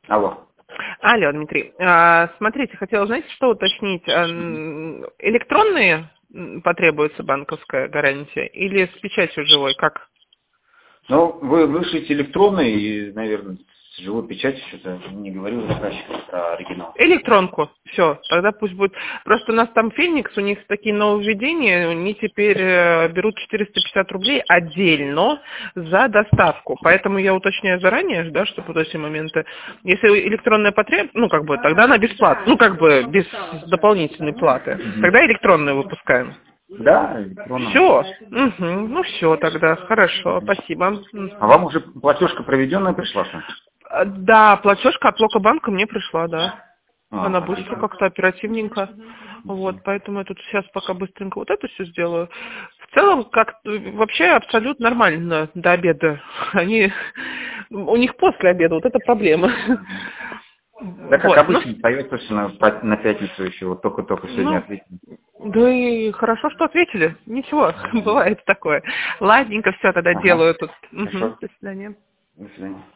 Алло. Алло, Дмитрий. Смотрите, хотела, знаете, что уточнить? Электронные потребуется банковская гарантия или с печатью живой? Как? Ну, вы вышлите электронный и, наверное, с живой печатью что-то не говорил заказчику про оригинал. Электронку. Все, тогда пусть будет. Просто у нас там Феникс, у них такие нововведения, они теперь берут 450 рублей отдельно за доставку. Поэтому я уточняю заранее, да, чтобы вот эти моменты. Если электронная ну, как бы, тогда она бесплатна. Ну, как бы, без дополнительной платы. Тогда электронную выпускаем. Да, электронно. Все. Угу. Ну, все тогда. Хорошо, спасибо. А вам уже платежка проведенная пришла? Да, платежка от Локобанка мне пришла, да. Она быстро, Отлично. как-то оперативненько. Вот, поэтому я тут сейчас пока быстренько вот это все сделаю. В целом, как вообще абсолютно нормально до обеда. У них после обеда, вот это проблема. Да, как Вот, обычно, появится на пятницу еще, вот только-только сегодня ответили. да и хорошо, что ответили. Ничего, бывает такое. Ладненько, все, тогда Ага. делаю тут. Хорошо. До свидания. До свидания.